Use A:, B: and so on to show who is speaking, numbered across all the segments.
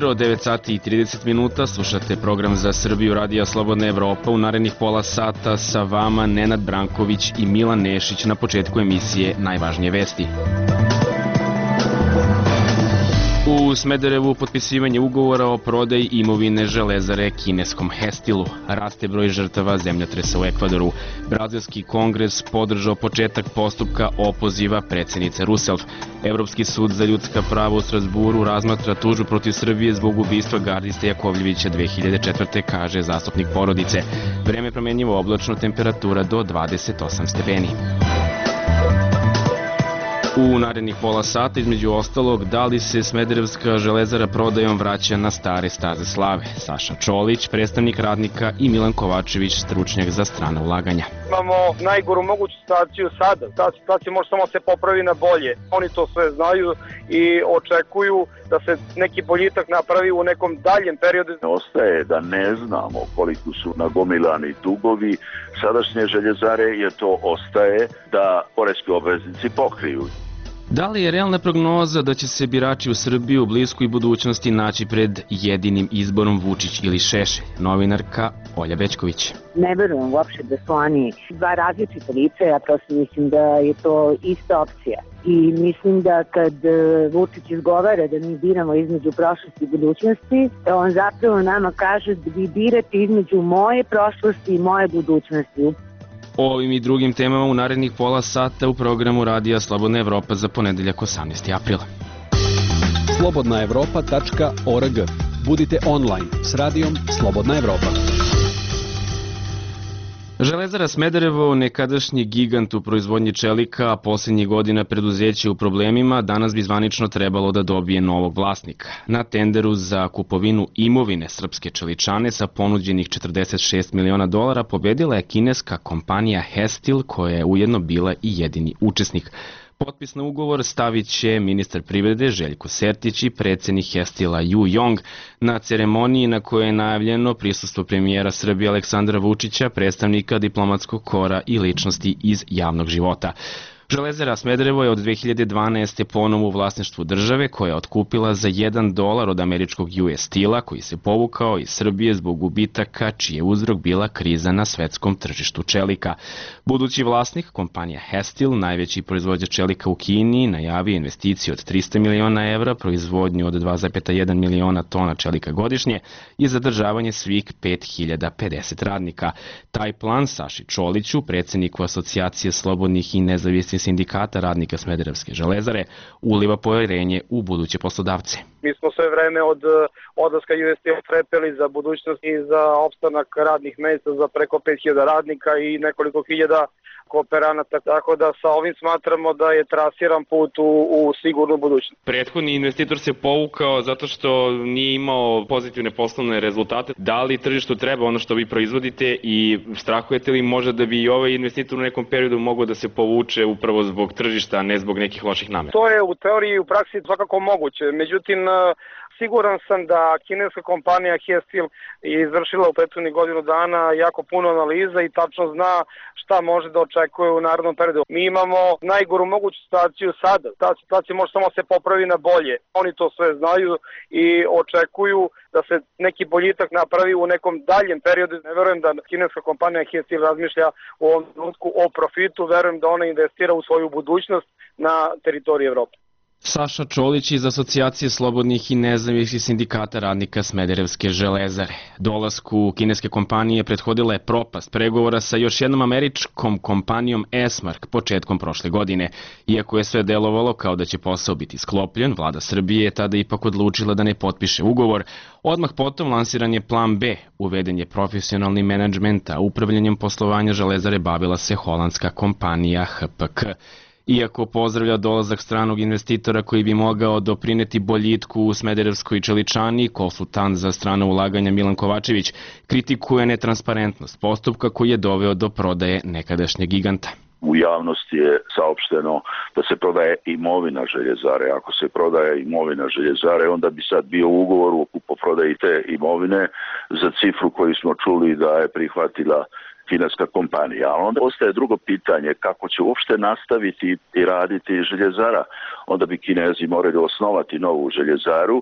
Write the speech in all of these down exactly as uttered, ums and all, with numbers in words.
A: jutro, devet sati i trideset minuta, slušate program za Srbiju Radija Slobodna Evropa. U narednih pola sata sa vama Nenad Branković i Milan Nešić. Na početku emisije najvažnije vesti. U Smederevu potpisivanje ugovora o prodaji imovine Železare kineskom Hestilu. Raste broj žrtava zemljotresa u Ekvadoru. Brazilski kongres podržao početak postupka opoziva predsjednice Rousseff. Evropski sud za ljudska prava u Strasburu razmatra tužbu protiv Srbije zbog ubistva gardiste Jakovljevića dve hiljade četvrte. kaže zastupnik porodice. Vreme promenjivo, oblačno, temperatura do dvadeset osam stepeni. U narednih pola sata, između ostalog, da li se Smederevska železara prodajom vraća na stare staze slave? Saša Čolić, predstavnik radnika, i Milan Kovačević, stručnjak za strana ulaganja.
B: Imamo najgoru moguću situaciju sada. Ta situacija može samo se popravi na bolje. Oni to sve znaju i očekuju da se neki boljitak napravi u nekom daljem periodu.
C: Ostaje da ne znamo koliko su nagomilani dugovi sadašnje željezare, jer to ostaje da poreski obveznici pokriju.
A: Da li je realna prognoza da će se birači u Srbiji u bliskoj budućnosti naći pred jedinim izborom Vučić ili Šešelj? Novinarka Olja Bećković.
D: Ne verujem uopšte da su oni dva različita lica, ja prosto mislim da je to ista opcija. I mislim da kad Vučić izgovara da mi biramo između prošlosti i budućnosti, on zapravo nama kaže da vi birate između moje prošlosti i moje budućnosti.
A: O ovim i drugim temama u narednih pola sata u programu Radija Slobodna Evropa za ponedeljak osamnaesti aprila.
E: slobodna evropa tačka org. Budite online s radijom Slobodna Evropa.
A: Železara Smederevo, nekadašnji gigant u proizvodnji čelika, a posljednjih godina preduzeće u problemima, danas bi zvanično trebalo da dobije novog vlasnika. Na tenderu za kupovinu imovine srpske čeličane sa ponuđenih četrdeset šest miliona dolara pobedila je kineska kompanija Hestil, koja je ujedno bila i jedini učesnik. Potpis na ugovor stavit će ministar privrede Željko Sertić i predsjednik Hestila Ju Jong na ceremoniji na kojoj je najavljeno prisustvo premijera Srbije Aleksandra Vučića, predstavnika diplomatskog kora i ličnosti iz javnog života. Železara Smederevo je od dve hiljade dvanaeste ponovo u vlasništvu države, koja je otkupila za jedan dolar od američkog U S Steel-a, koji se povukao iz Srbije zbog gubitaka, čiji je uzrok bila kriza na svetskom tržištu čelika. Budući vlasnik, kompanija Hestil, najveći proizvođač čelika u Kini, najavio investiciju od trista miliona evra, proizvodnju od dva zarez jedan miliona tona čelika godišnje i zadržavanje svih pet hiljada pedeset radnika. Taj plan Saši Čoliću, predsjedniku Asocijacije slobodnih i nezavisnih sindikata radnika Smederevske železare, uliva poverenje u buduće poslodavce.
B: Mi smo sve vreme od odlaska U S Steel trepeli za budućnost i za opstanak radnih mesta za preko pet hiljada radnika i nekoliko hiljada kooperanata, tako da sa ovim smatramo da je trasiran put u, u sigurnu budućnost.
A: Prethodni investitor se povukao zato što nije imao pozitivne poslovne rezultate. Da li tržištu treba ono što vi proizvodite i strahujete li možda da bi i ovaj investitor u nekom periodu mogao da se povuče upravo zbog tržišta, a ne zbog nekih loših namera?
B: To je u teoriji i u praksi svakako moguće. Međutim, siguran sam da kineska kompanija Hestil je izvršila u prethodnih godinu dana jako puno analiza i tačno zna šta može da očekuje u narednom periodu. Mi imamo najgoru moguću situaciju sada. Ta situacija može samo se popravi na bolje. Oni to sve znaju i očekuju da se neki boljitak napravi u nekom daljem periodu. Ne verujem da kineska kompanija Hestil razmišlja u ovom trenutku o profitu, verujem da ona investira u svoju budućnost na teritoriji Evrope.
A: Saša Čolić iz Asocijacije slobodnih i nezavisnih sindikata radnika Smederevske železare. Dolasku kineske kompanije prethodila je propast pregovora sa još jednom američkom kompanijom Esmark početkom prošle godine. Iako je sve delovalo kao da će posao biti sklopljen, vlada Srbije je tada ipak odlučila da ne potpiše ugovor. Odmah potom lansiran je plan B, uveden je profesionalni menadžment, a upravljanjem poslovanja železare bavila se holandska kompanija H P K. Iako pozdravlja dolazak stranog investitora koji bi mogao doprineti boljitku u Smederevskoj čeličani, konsultant za strana ulaganja Milan Kovačević kritikuje netransparentnost postupka koji je doveo do prodaje nekadašnjeg giganta.
C: U javnosti je saopšteno da se prodaje imovina željezare. Ako se prodaje imovina željezare, onda bi sad bio ugovor o kupoprodaji te imovine za cifru koju smo čuli da je prihvatila kineska kompanija. A onda ostaje drugo pitanje, kako će uopšte nastaviti i raditi željezara. Onda bi Kinezi morali osnovati novu željezaru,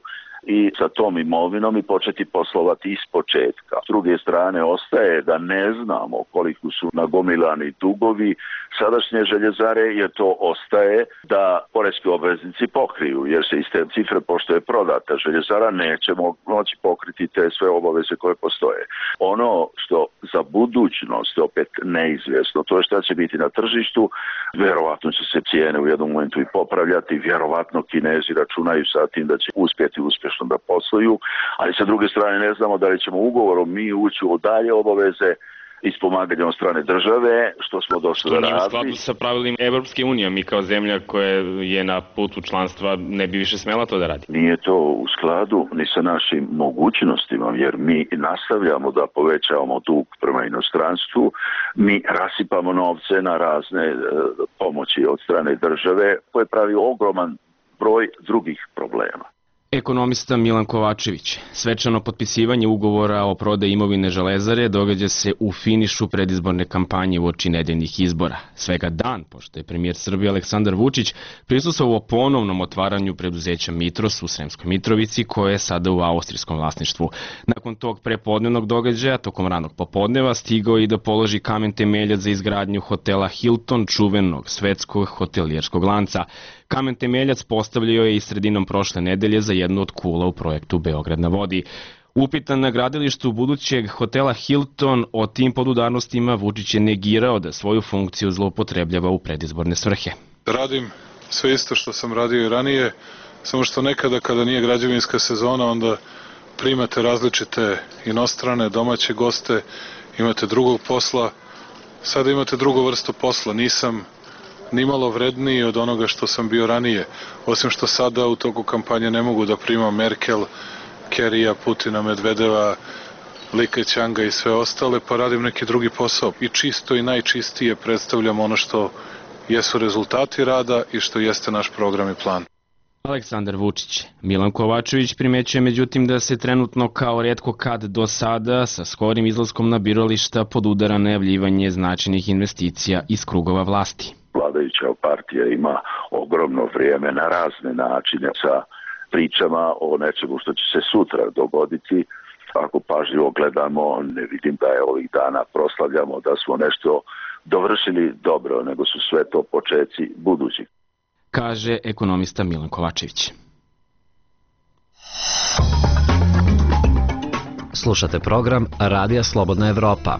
C: i sa tom imovinom i početi poslovati iz početka. S druge strane, ostaje da ne znamo koliko su nagomilani dugovi sadašnje željezare, jer to ostaje da poreski obveznici pokriju, jer se iz te cifre, pošto je prodata željezara, nećemo moći pokriti te sve obaveze koje postoje. Ono što za budućnost opet neizvjesno, to je šta će biti na tržištu, vjerovatno će se cijene u jednom momentu i popravljati, vjerovatno Kinezi računaju sa tim da će uspjeti uspješno da posluju, ali sa druge strane ne znamo da li ćemo ugovorom mi ući u dalje obaveze ispomaganja od strane države, što smo dosta radili.
A: Što nije u skladu sa pravilima Evropske unije, mi kao zemlja koja je na putu članstva ne bi više smela to da radi.
C: Nije to u skladu ni sa našim mogućnostima, jer mi nastavljamo da povećavamo dug prema inostranstvu, mi rasipamo novce na razne e, pomoći od strane države, koje pravi ogroman broj drugih problema.
A: Ekonomista Milan Kovačević. Svečano potpisivanje ugovora o prodaji imovine Železare događa se u finišu predizborne kampanje uoči nedeljnih izbora. Svega dan, pošto je premijer Srbije Aleksandar Vučić prisustvovao ponovnom otvaranju preduzeća Mitros u Sremskoj Mitrovici, koje je sada u austrijskom vlasništvu. Nakon tog prepodnevnog događaja, tokom ranog popodneva, stigao i da položi kamen temeljac za izgradnju hotela Hilton, čuvenog svetskog hotelijerskog lanca. Kamen temeljac postavljao je i sredinom prošle nedelje za jednu od kula u projektu Beograd na vodi. Upitan na gradilištu budućeg hotela Hilton o tim podudarnostima, Vučić je negirao da svoju funkciju zloupotrebljava u predizborne svrhe.
F: Radim sve isto što sam radio i ranije, samo što nekada kada nije građevinska sezona, onda primate različite inostrane, domaće goste, imate drugog posla, sada imate drugu vrstu posla, nisam nimalo vredniji od onoga što sam bio ranije, osim što sada u toku kampanje ne mogu da primam Merkel, Kerija, Putina, Medvedeva, Li Keqianga i sve ostale, pa radim neki drugi posao. I čisto i najčistije predstavljam ono što jesu rezultati rada i što jeste naš program i plan.
A: Aleksandar Vučić. Milan Kovačević primećuje međutim da se trenutno kao retko kad do sada sa skorim izlaskom na birališta podudara najavljivanje značajnih investicija iz krugova vlasti.
C: Vladajuća partija ima ogromno vrijeme na razne načine sa pričama o nečemu što će se sutra dogoditi. Ako pažljivo gledamo, ne vidim da je ovih dana proslavljamo da smo nešto dovršili dobro, nego su sve to počeci budućih.
A: Kaže ekonomista Milan Kovačević.
G: Slušate program Radija Slobodna Evropa.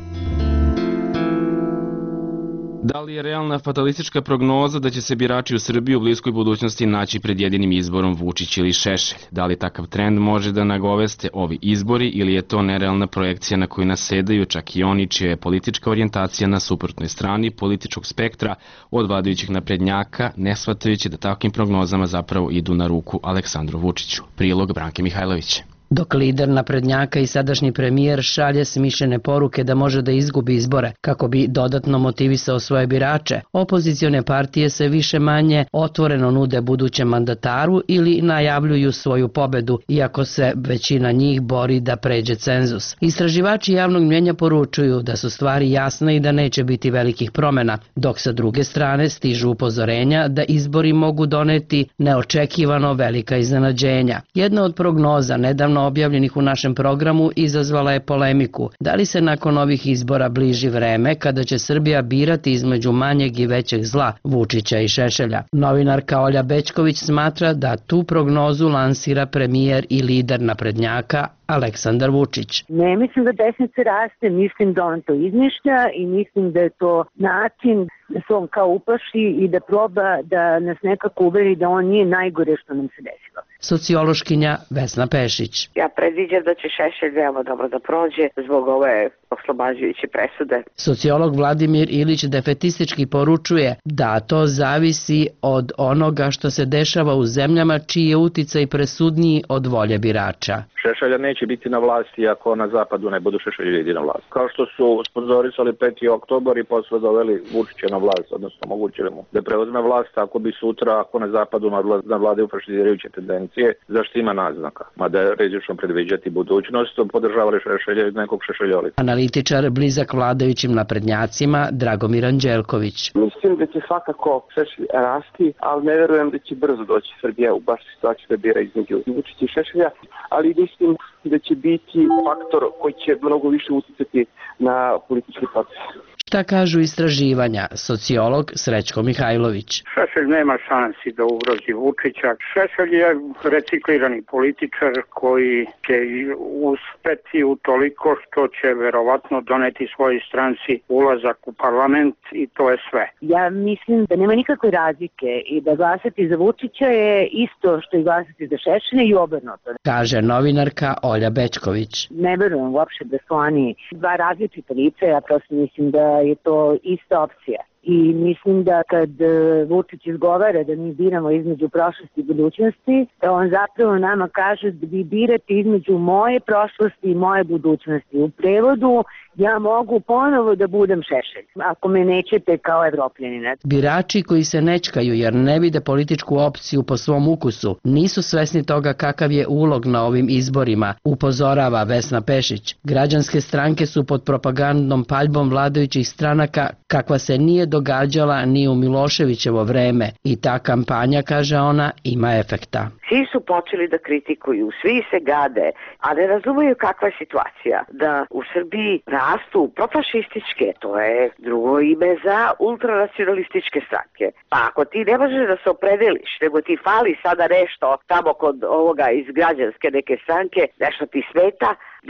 A: Da li je realna fatalistička prognoza da će se birači u Srbiji u bliskoj budućnosti naći pred jedinim izborom Vučić ili Šešelj? Da li takav trend može da nagoveste ovi izbori ili je to nerealna projekcija na koju nasedaju čak i oni čija je politička orijentacija na suprotnoj strani političkog spektra od vladajućih naprednjaka, ne shvatajući da takvim prognozama zapravo idu na ruku Aleksandru Vučiću? Prilog Branke Mihajlović.
H: Dok lider naprednjaka i sadašnji premijer šalje smišljene poruke da može da izgubi izbore kako bi dodatno motivisao svoje birače, opozicione partije se više manje otvoreno nude budućem mandataru ili najavljuju svoju pobedu, iako se većina njih bori da pređe cenzus. Istraživači javnog mnjenja poručuju da su stvari jasne i da neće biti velikih promjena, dok sa druge strane stižu upozorenja da izbori mogu doneti neočekivano velika iznenađenja. Jedna od prognoza nedavno objavljenih u našem programu izazvala je polemiku. Da li se nakon ovih izbora bliži vreme kada će Srbija birati između manjeg i većeg zla, Vučića i Šešelja? Novinarka Olja Bećković smatra da tu prognozu lansira premijer i lider naprednjaka Aleksandar Vučić.
D: Ne mislim da desnica raste, mislim da on to izmišlja i mislim da je to način da se on kao uplaši i da proba da nas nekako uveri da on nije najgore što nam se desilo.
H: Sociološkinja Vesna Pešić.
I: Ja predviđam da će Šešelj veoma dobro da prođe zbog ove oslobađajuće presude.
H: Sociolog Vladimir Ilić defetistički poručuje da to zavisi od onoga što se dešava u zemljama čiji je uticaj presudniji od volje birača.
J: Šešelja neće biti na vlasti ako na zapadu ne budu Šešelj ide na vlast. Kao što su sponzorisali peti oktobar i posle doveli Vučića na vlast, odnosno omogućili mu da preuzme vlast ako bi sutra, ako na zapadu nadvladaju fašizirajuće tendencije. sankcije, zašto ima naznaka. Mada je rizično predviđati budućnost, podržavali Šešelja iz nekog šešeljolika.
H: Analitičar blizak vladajućim naprednjacima Dragomir Anđelković.
K: Mislim da će svakako Šešelj rasti, ali ne verujem da će brzo doći Srbija u baš situaciju da bira između Vučića i Šešelja, ali mislim da će biti faktor koji će mnogo više uticati na politički proces.
H: Šta kažu istraživanja? Sociolog Srećko Mihajlović.
L: Šešelj nema šansi da ugrozi Vučića. Šešelj je reciklirani političar koji će uspeti u toliko što će verovatno doneti svojoj stranci ulazak u parlament i to je sve.
D: Ja mislim da nema nikakve razlike i da glasati za Vučića je isto što i glasati za Šešelja i obrnuto.
H: Kaže novinarka Olja Bečković.
D: Ne verujem uopšte da su oni dva različita lica, ja prosto mislim da je to ista opcija. I mislim da kad Vučić izgovara da mi biramo između prošlosti i budućnosti, da on zapravo nama kaže da vi birate između moje prošlosti i moje budućnosti. U prevodu, ja mogu ponovo da budem Šešelj, ako me nećete kao Evropljanina.
H: Birači koji se nečkaju jer ne vide političku opciju po svom ukusu, nisu svesni toga kakav je ulog na ovim izborima, upozorava Vesna Pešić. Građanske stranke su pod propagandnom paljbom vladajućih stranaka kakva se nije događala ni u Miloševićevo vreme i ta kampanja, kaže ona, ima efekta.
I: Svi su počeli da kritikuju, svi se gade, a ne razumeju kakva je situacija. Da u Srbiji rastu profašističke, to je drugo ime za ultranacionalističke stranke. Pa ako ti ne možeš da se opredeliš, nego ti fali sada nešto tamo kod ovoga iz građanske neke stranke, nešto ti smeta,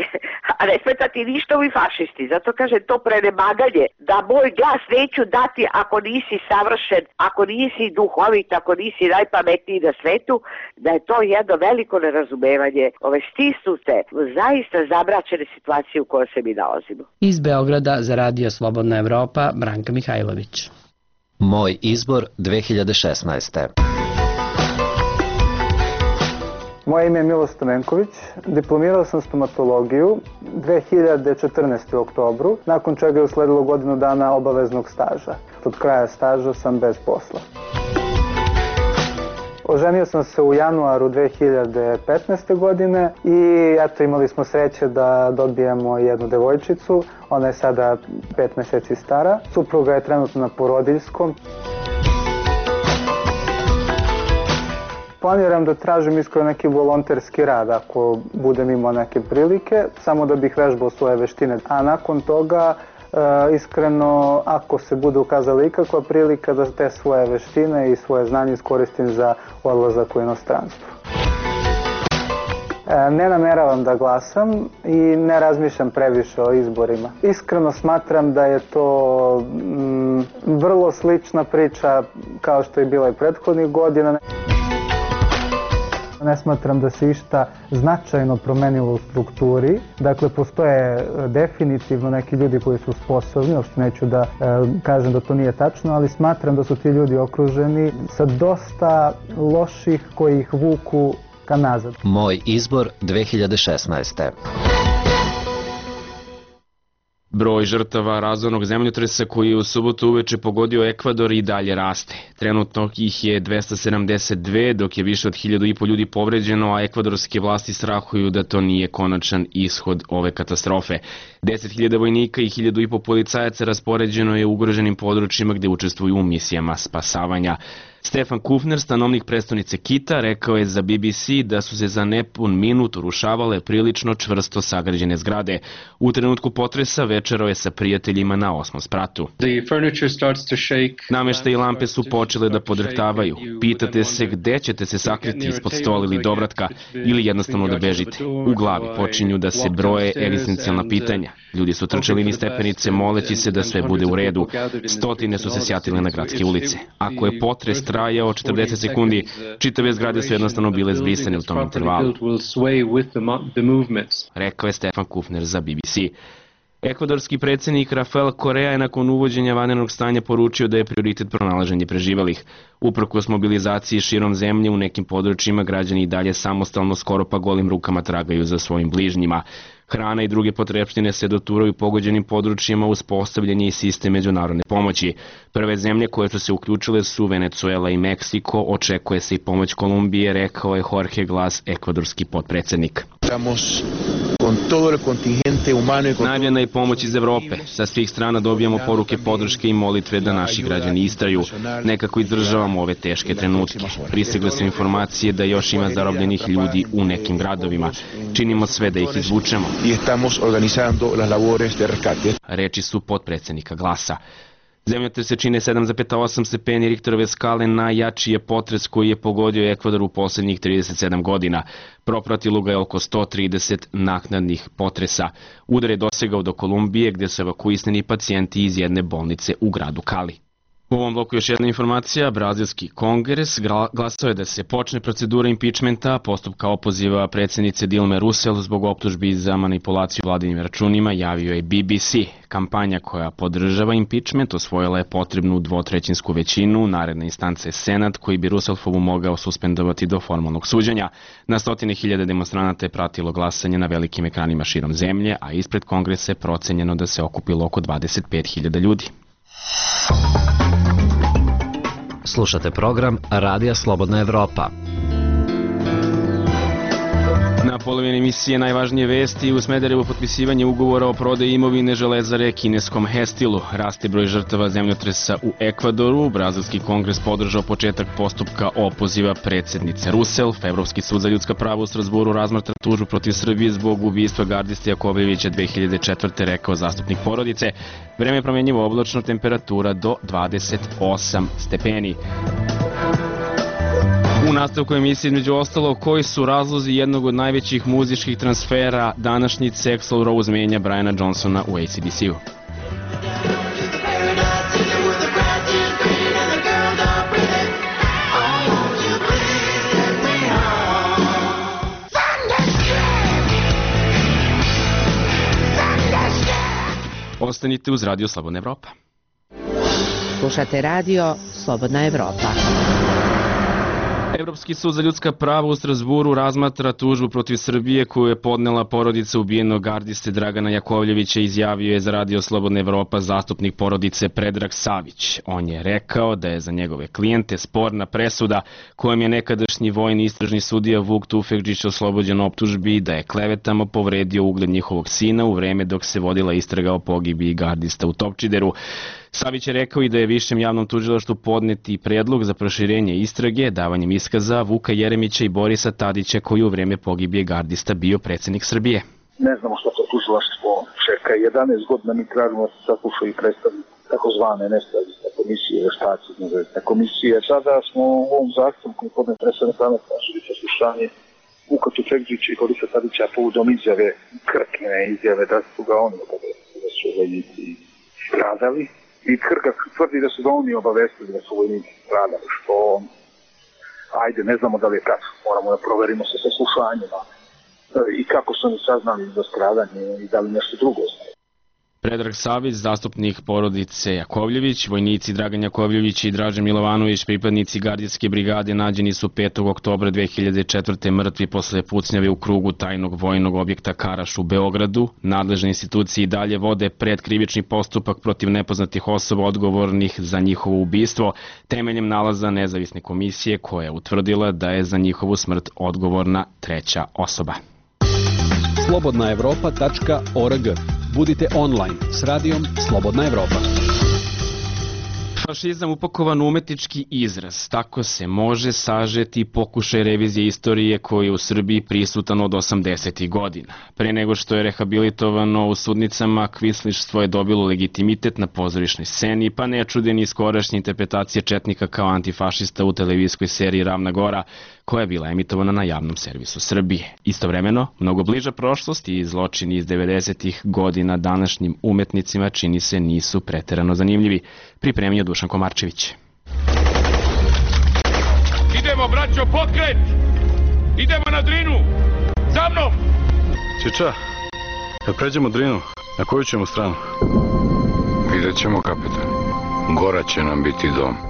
I: a ne smeta ti ništa ovi fašisti. Zato kaže to prenemaganje, da moj glas neću dati ako nisi savršen, ako nisi duhovit, ako nisi najpametniji na svetu, da je to jedno veliko nerazumevanje ove stisnute, zaista zamračene situacije u kojoj se mi nalazimo.
H: Iz Beograda za Radio Slobodna Evropa, Branka Mihajlović.
G: Moj izbor dve hiljade šesnaeste.
M: Moje ime je Milo Stamenković, diplomirao sam stomatologiju dve hiljade četrnaeste. u oktobru, nakon čega je usledilo godinu dana obaveznog staža. Od kraja staža sam bez posla. Oženio sam se u januaru dve hiljade petnaeste. godine i eto imali smo sreće da dobijemo jednu devojčicu, ona je sada pet meseci stara, supruga je trenutno na porodiljskom. Planiram da tražim iskreno neki volonterski rad ako budem imao neke prilike, samo da bih vežbao svoje veštine. A nakon toga, e, iskreno, ako se bude ukazala ikakva prilika da te svoje veštine i svoje znanje iskoristim za odlazak u inostranstvo. E, ne nameravam da glasam i ne razmišljam previše o izborima. Iskreno smatram da je to mm, vrlo slična priča kao što je bila i prethodnih godina. Ne smatram da se išta značajno promenilo u strukturi. Dakle, postoje definitivno neki ljudi koji su sposobni, uopšte neću da e, kažem da to nije tačno, ali smatram da su ti ljudi okruženi sa dosta loših koji ih vuku ka nazad.
G: Moj izbor dve hiljade šesnaeste.
A: Broj žrtava razornog zemljotresa koji je u subotu uveče pogodio Ekvador i dalje raste. Trenutno ih je dvesta sedamdeset dve, dok je više od hiljadu i po ljudi povređeno, a ekvadorske vlasti strahuju da to nije konačan ishod ove katastrofe. deset hiljada vojnika i hiljadu i po policajaca raspoređeno je u ugroženim područjima gde učestvuju u misijama spasavanja. Stefan Kufner, stanovnik prestonice Kita, rekao je za B B C da su se za nepun minut urušavale prilično čvrsto sagrađene zgrade. U trenutku potresa večerao je sa prijateljima na osmom spratu. Nameštaj i lampe su počele da podrhtavaju. Pitate se gde ćete se sakriti ispod stola ili dovratka ili jednostavno da bežite. U glavi počinju da se broje egzistencijalna pitanja. Ljudi su trčali niz stepenice moleći se da sve bude u redu. Stotine su se sjatile na gradske ulice. Ako je potres trajao četrdeset sekundi, čitave zgrade su jednostavno bile zbrisane u tom intervalu. Rekao je Stefan Kufner za B B C. Ekvadorski predsjednik Rafael Correa je nakon uvođenja vanrednog stanja poručio da je prioritet pronalaženje preživelih. Uprkos mobilizaciji širom zemlje u nekim područjima građani i dalje samostalno skoro pa golim rukama tragaju za svojim bližnjima. Hrana i druge potrepštine se doturaju pogođenim područjima uz postavljanje i sistem međunarodne pomoći. Prve zemlje koje su se uključile su Venezuela i Meksiko, očekuje se i pomoć Kolumbije, rekao je Jorge Glas, ekvadorski potpredsednik. Najavljena je pomoć iz Evrope. Sa svih strana dobijamo poruke podrške i molitve da naši građani istraju. Nekako izdržavamo ove teške trenutke. Pristigle su informacije da još ima zarobljenih ljudi u nekim gradovima. Činimo sve da ih izvučemo. Reči su potpredsednika Glasa. Zemljotres se čine sedam zarez osam stepeni Richterove skale, najjači je potres koji je pogodio Ekvador u poslednjih trideset sedam godina. Propratilo ga je oko sto trideset naknadnih potresa. Udar je dosegao do Kolumbije gde su evakuisani pacijenti iz jedne bolnice u gradu Kali. U ovom bloku još jedna informacija. Brazilski kongres glasao je da se počne procedura impičmenta, postupka opoziva predsjednice Dilme Rousseff zbog optužbi za manipulaciju vladinim računima, javio je B B C. Kampanja koja podržava impičment osvojila je potrebnu dvotrećinsku većinu, naredna instanca je Senat koji bi Rousselfovu mogao suspendovati do formalnog suđenja. Na stotine hiljade demonstranata je pratilo glasanje na velikim ekranima širom zemlje, a ispred kongresa je procenjeno da se okupilo oko dvadeset pet hiljada ljudi.
G: Slušate program Radija Slobodna Evropa.
A: Na polovini emisije najvažnije vesti: u Smederevu potpisivanje ugovora o prodaji imovine Železare kineskom Hestilu, raste broj žrtava zemljotresa u Ekvadoru, Brazilski kongres podržao početak postupka opoziva predsjednice Rousseff, Evropski sud za ljudska prava u Strazburu razmatra tužbu protiv Srbije zbog ubistva gardiste Jakovljevića dve hiljade četvrte. rekao zastupnik porodice. Vreme je promjenjivo, oblačno, temperatura do dvadeset osam stepeni. U nastavku emisije između ostalo, koji su razlozi jednog od najvećih muzičkih transfera današnjice? Axl Rose menja Briana Johnsona u A C D C-u. Ostanite uz Radio Slobodna Evropa.
N: Slušate Radio Slobodna Evropa.
A: Evropski sud za ljudska prava u Strazburu razmatra tužbu protiv Srbije koju je podnela porodica ubijenog gardiste Dragana Jakovljevića, izjavio je za Radio Slobodna Evropa zastupnik porodice Predrag Savić. On je rekao da je za njegove klijente sporna presuda kojom je nekadašnji vojni istražni sudija Vuk Tufekđić oslobođen optužbi da je klevetama povredio ugled njihovog sina u vreme dok se vodila istraga o pogibiji gardista u Topčideru. Savić je rekao i da je višem javnom tužilaštvu podneti predlog za proširenje istrage davanjem iskaza Vuka Jeremića i Borisa Tadića koji u vreme pogibije gardista bio predsjednik Srbije.
O: Ne znamo što to tužilaštvo čeka. jedanaest godina mi tražimo da se saslušaju i predstavljaju takozvane nezavisne komisije, veštaci, nezavisne komisije. Sada smo u ovom zahtevu koji je podnet predstavnik parlamenta tražili saslušanje Vuka Tufekđića i Borisa Tadića povodom izjave, krkne izjave da su ga oni obavestili da su vojnici stradali. I Krka tvrdi da su ga oni obavestili da su vojnici stradali, što ajde, ne znamo da li je tačno, moramo da proverimo sa saslušanjima i kako su oni saznali za stradanje i da li nešto drugo znaju.
A: Predrag Savić, zastupnik porodice Jakovljević, vojnici Dragan Jakovljević i Dražen Milovanović, pripadnici gardijske brigade, nađeni su petog oktobra dve hiljade četvrte. mrtvi posle pucnjave u krugu tajnog vojnog objekta Karaš u Beogradu. Nadležne institucije i dalje vode predkrivični postupak protiv nepoznatih osoba odgovornih za njihovo ubistvo, temeljem nalaza nezavisne komisije koja je utvrdila da je za njihovu smrt odgovorna treća osoba.
E: slobodna evropa tačka org. Budite online s radijom Slobodna Evropa.
A: Fašizam upakovan u umetnički izraz, tako se može sažeti pokušaj revizije istorije koji je u Srbiji prisutan od osamdesetih godina. Pre nego što je rehabilitovano u sudnicama, kvislištvo je dobilo legitimitet na pozorišnoj sceni, pa ne čude ni skorašnje interpretacije četnika kao antifašista u televizijskoj seriji Ravna Gora, koja je bila emitovana na javnom servisu Srbije. Istovremeno, mnogo bliža prošlost i zločini iz devedesetih godina današnjim umetnicima čini se nisu preterano zanimljivi. Pripremio Dušan Komarčević.
P: Idemo, braćo, pokret! Idemo na Drinu! Za mnom!
Q: Čiča, kad pređemo Drinu, na koju ćemo stranu?
R: Vidjet ćemo, kapitan. Gora će nam biti dom.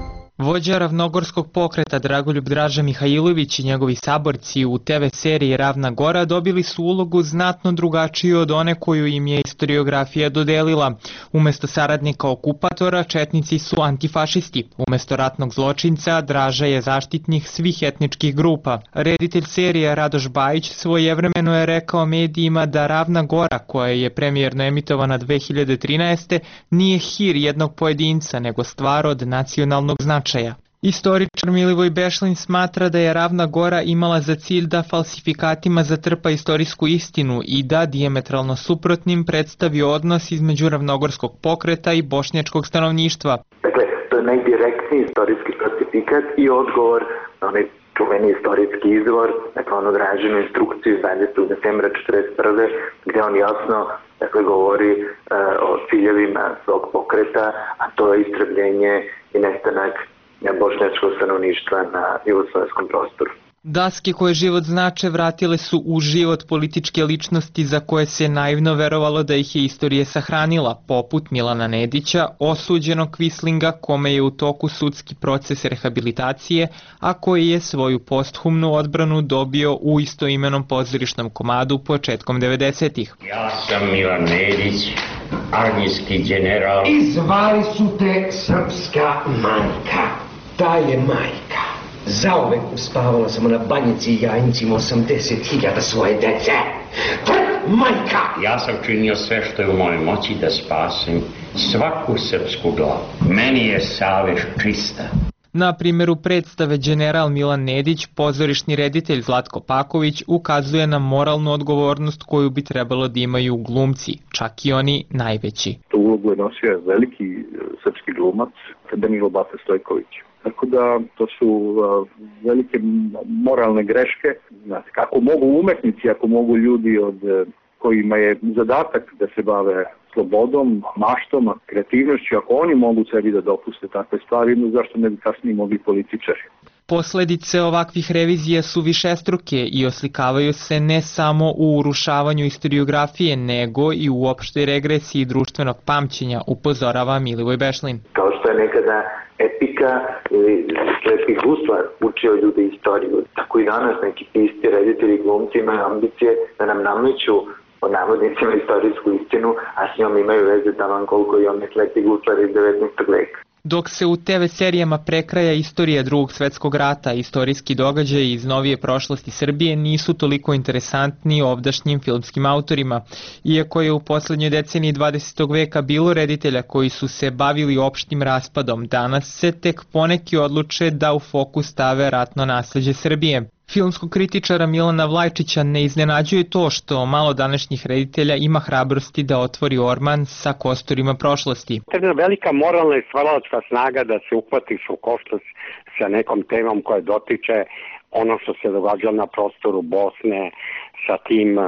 R: Vođa ravnogorskog pokreta Dragoljub Draža Mihajlović i njegovi saborci u te ve seriji Ravna Gora dobili su ulogu znatno drugačiju od one koju im je historiografija dodelila. Umesto saradnika okupatora, četnici su antifašisti. Umesto ratnog zločinca, Draža je zaštitnik svih etničkih grupa. Reditelj serije Radoš Bajić svojevremeno je rekao medijima da Ravna Gora, koja je premijerno emitovana dve hiljade trinaeste. nije hir jednog pojedinca, nego stvar od nacionalnog značaja. Istoričar Milivoj Bešlin smatra da je Ravna Gora imala za cilj da falsifikatima zatrpa istorijsku istinu i da dijametralno suprotnim predstavi odnos između ravnogorskog pokreta i bošnjačkog stanovništva.
S: Dakle, to je najdirektniji istorijski falsifikat i odgovor na onaj čuveni istorijski izvor, dakle onu Dražinu instrukciju iz dvadesetog decembra četrdeset prve. gde on jasno dakle, govori uh, o ciljevima svog pokreta, a to je istrebljenje i nestanak bošnjačkog stanovništva na jugoslovenskom prostoru.
R: Daske koje život znače vratile su u život političke ličnosti za koje se naivno verovalo da ih je istorija sahranila, poput Milana Nedića, osuđenog Quislinga kome je u toku sudski proces rehabilitacije, a koji je svoju posthumnu odbranu dobio u istoimenom pozorišnom komadu početkom devedesetih.
T: Ja sam Milan Nedić, armijski general.
U: I zvali su te srpska majka. Ta je majka. Zauvek uspavala sam na banjici i jajnicima osamdeset hiljada svoje dece. To je majka!
T: Ja sam činio sve što je u mojoj moći da spasim svaku srpsku glavu. Meni je savest čista.
R: Na primjeru predstave General Milan Nedić, pozorišni reditelj Zlatko Paković ukazuje na moralnu odgovornost koju bi trebalo da imaju glumci, čak i oni najveći.
O: Tu ulogu je nosio veliki srpski glumac Danilo Bata Stojković. Tako da to su uh, velike moralne greške. Znači, kako mogu umetnici, ako mogu ljudi od kojima je zadatak da se bave slobodom, maštom, kreativnošću, ako oni mogu sebi da dopuste takve stvari, no zašto ne bi kasnije mogli političari?
R: Posledice ovakvih revizija su višestruke i oslikavaju se ne samo u urušavanju historiografije, nego i u opštoj regresiji društvenog pamćenja, upozorava Milivoj Bešlin.
S: Kao što je nekada epika ili slepih gusla učio ljude istoriju, tako i danas neki pisci, reditelji, glumci imaju ambicije da nam nameću o navodnicima istorijsku istinu, a s njom imaju veze taman koliko i one slepi guslar iz devetnaestog veka.
R: Dok se u te ve serijama prekraja istorija drugog svetskog rata, istorijski događaji iz novije prošlosti Srbije nisu toliko interesantni ovdašnjim filmskim autorima. Iako je u poslednjoj deceniji dvadesetog veka bilo reditelja koji su se bavili opštim raspadom, danas se tek poneki odluče da u fokus stave ratno nasleđe Srbije. Filmskog kritičara Milana Vlajčića ne iznenađuje to što malo današnjih reditelja ima hrabrosti da otvori orman sa kosturima prošlosti.
L: To je velika moralna i stvaralačka snaga da se uhvatiš u koštac sa nekom temom koja dotiče ono što se događalo na prostoru Bosne, sa tim uh,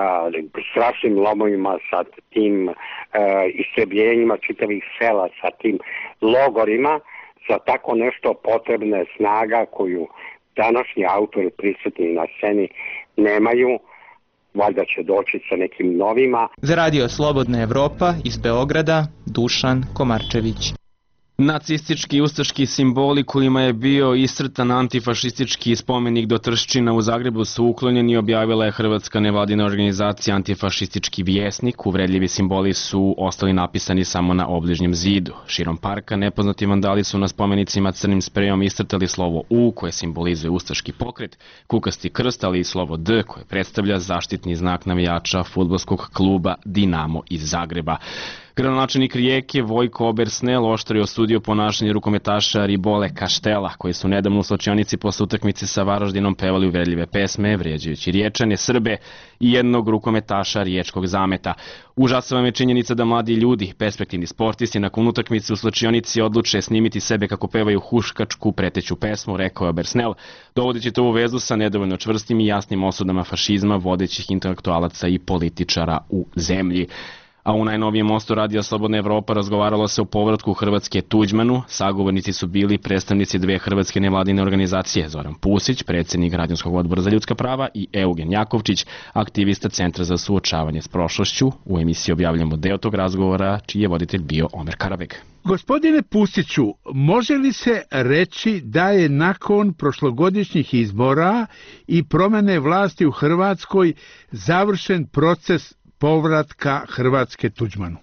L: strašnim lomovima, sa tim uh, istrebljenjima čitavih sela, sa tim logorima. Za tako nešto potrebna je snaga koju današnji autori prisutni na sceni nemaju, valjda će doći sa nekim novima.
R: Za radio Slobodna Evropa iz Beograda, Dušan Komarčević.
A: Nacistički i ustaški simboli kojima je bio iscrtan antifašistički spomenik do Trščina u Zagrebu su uklonjeni, objavila je hrvatska nevladina organizacija Antifašistički vjesnik. Uvredljivi simboli su ostali napisani samo na obližnjem zidu. Širom parka nepoznati vandali su na spomenicima crnim sprejom iscrtali slovo U koje simbolizuje ustaški pokret, kukasti krst, ali i slovo D koje predstavlja zaštitni znak navijača fudbalskog kluba Dinamo iz Zagreba. Gradonačelnik Rijeke Vojko Obersnel oštro je osudio ponašanje rukometaša Ribole Kaštela, koji su nedavno u slačionici posle utakmice sa Varaždinom pevali uvredljive pesme, vrijeđajući Riječane, Srbe i jednog rukometaša riječkog Zameta. Užasava me činjenica da mladi ljudi, perspektivni sportisti, nakon utakmice u slačionici odluče snimiti sebe kako pevaju huškačku preteću pesmu, rekao je Obersnel, dovodeći to u vezu sa nedovoljno čvrstim i jasnim osudama fašizma vodećih intelektualaca i političara u zemlji. A u najnovijem mostu Radija Slobodna Evropa razgovaralo se o povratku Hrvatske Tuđmanu. Sagovornici su bili predstavnici dve hrvatske nevladine organizacije, Zoran Pusić, predsjednik Građanskog odbora za ljudska prava, i Eugen Jakovčić, aktivista Centra za suočavanje s prošlošću. U emisiji objavljamo deo tog razgovora, čiji je voditelj bio Omer Karabeg.
B: Gospodine Pusiću, može li se reći da je nakon prošlogodišnjih izbora i promene vlasti u Hrvatskoj završen proces povratka Hrvatske Tuđmanu?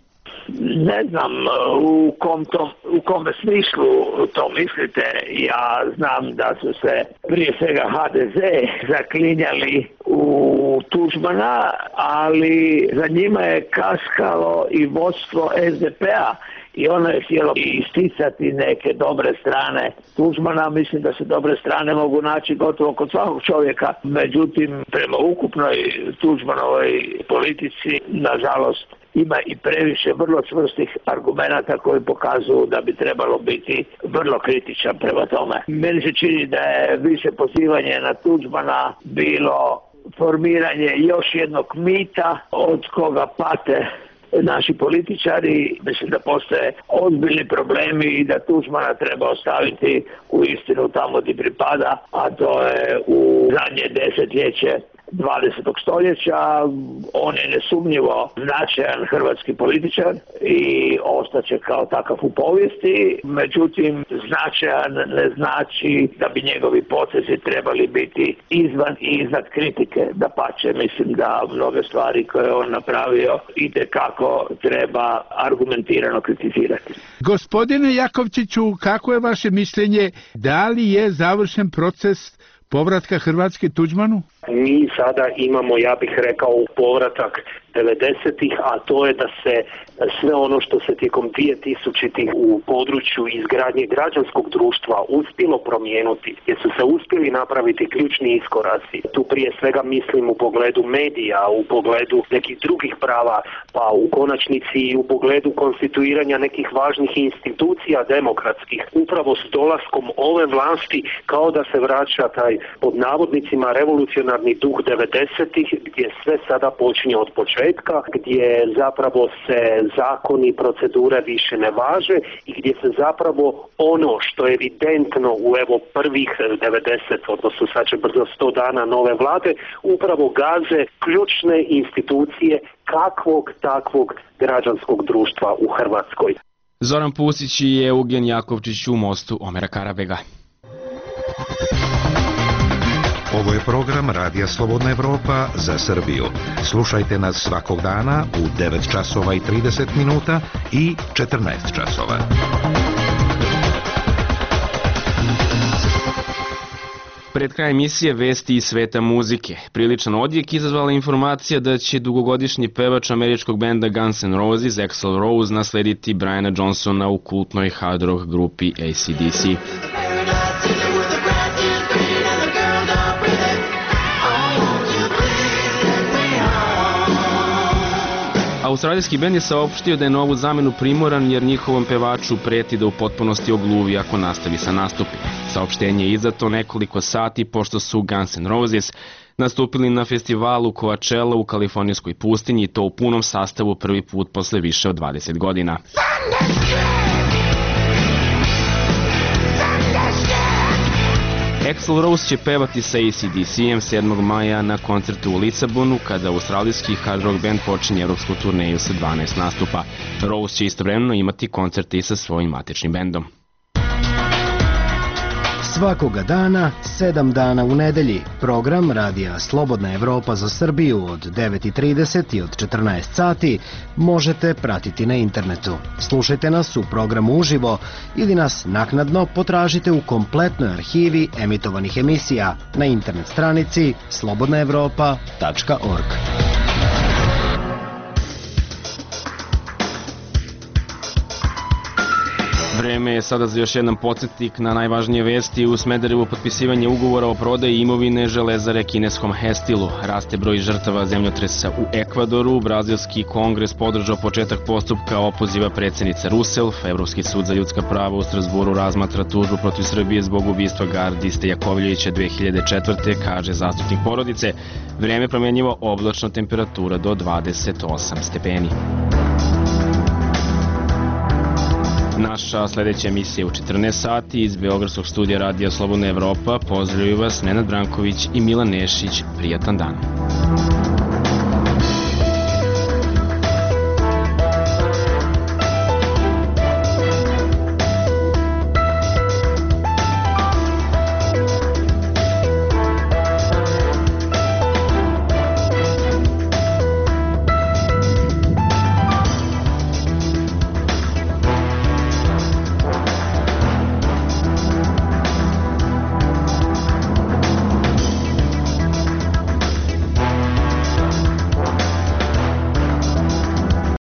V: Ne znam u kom, to, u kome smislu to mislite. Ja znam da su se prije svega ha de ze zaklinjali u Tuđmana, ali za njima je kaskalo i vodstvo es de pe-a i ono je htjelo isticati neke dobre strane Tuđmana. Mislim da se dobre strane mogu naći gotovo kod svakog čovjeka. Međutim, prema ukupnoj Tuđmanovoj politici, nažalost, ima i previše vrlo čvrstih argumenata koji pokazuju da bi trebalo biti vrlo kritičan prema tome. Meni se čini da je više pozivanje na Tuđmana bilo formiranje još jednog mita od koga pate naši političari. Mislim da postoje ozbiljni problemi i da Tuđmana treba ostaviti u istinu tamo gdje pripada, a to je u zadnje desetljeće dvadesetog stoljeća. On je nesumnjivo značajan hrvatski političar i ostaće kao takav u povijesti. Međutim, značajan ne znači da bi njegovi potezi trebali biti izvan i iznad kritike. Dapače, mislim da mnoge stvari koje je on napravio itekako treba argumentirano kritizirati.
B: Gospodine Jakovčiću, kako je vaše mišljenje, da li je završen proces povratka Hrvatske Tuđmanu?
W: Mi sada imamo, ja bih rekao, povratak devedesetih, a to je da se sve ono što se tijekom dvije tisućitih u području izgradnje građanskog društva uspjelo promijenuti, gdje su se uspjeli napraviti ključni iskoraci. Tu prije svega mislim u pogledu medija, u pogledu nekih drugih prava, pa u konačnici i u pogledu konstituiranja nekih važnih institucija demokratskih. Upravo s dolaskom ove vlasti kao da se vraća taj pod navodnicima revolucionarni duh devedesetih, gdje sve sada počinje od početka, gdje zapravo se zakoni i procedure više ne važe i gdje se zapravo ono što je evidentno u evo prvih devedeset, odnosno sad će brzo sto dana nove vlade, upravo gaze ključne institucije kakvog takvog građanskog društva u Hrvatskoj.
A: Zoran Pusić i Eugen Jakovčić u mostu Omera Karabega.
X: Ovo je program Radija Slobodna Evropa za Srbiju. Slušajte nas svakog dana u devet časova i trideset minuta i četrnaest časova.
A: Pred kraj emisije vesti iz sveta muzike. Priličan odjek izazvala informacija da će dugogodišnji pevač američkog benda Guns N' Roses, Axl Rose, naslediti Briana Johnsona u kultnoj hard rock grupi A C D C. Australijski bend je saopštio da je novu zamenu primoran jer njihovom pevaču preti da u potpunosti ogluvi ako nastavi sa nastupima. Saopštenje je izdato nekoliko sati pošto su Guns N' Roses nastupili na festivalu Coachella u kalifornijskoj pustinji i to u punom sastavu prvi put posle više od dvadeset godina. Axl Rose će pevati sa A C D C-em sedmog maja na koncertu u Lisabonu kada australijski hard rock band počinje evropsku turneju sa dvanaest nastupa. Rose će istovremeno imati koncerte i sa svojim matičnim bendom.
Y: Svakoga dana, sedam dana u nedelji, program Radija Slobodna Evropa za Srbiju od devet i trideset i od četrnaest sati možete pratiti na internetu. Slušajte nas u programu uživo ili nas naknadno potražite u kompletnoj arhivi emitovanih emisija na internet stranici slobodna evropa tačka org.
A: Vreme je sada za još jedan podsjetnik na najvažnije vesti. U Smederevu potpisivanje ugovora o prodaji imovine železare kineskom Hestilu. Raste broj žrtava zemljotresa u Ekvadoru. Brazilski kongres podržao početak postupka opoziva predsjednice Rousseff. Evropski sud za ljudska prava u Strasburu razmatra tužbu protiv Srbije zbog ubistva gardiste Jakovljevića dve hiljade četvrte. kaže zastupnik porodice. Vreme promenjivo, oblačno, temperatura do dvadeset osam stepeni. Naša sledeća emisija u četrnaest sati iz Beogradskog studija Radija Slobodna Evropa. Pozdravljaju vas Nenad Branković i Milan Nešić. Prijatan dan.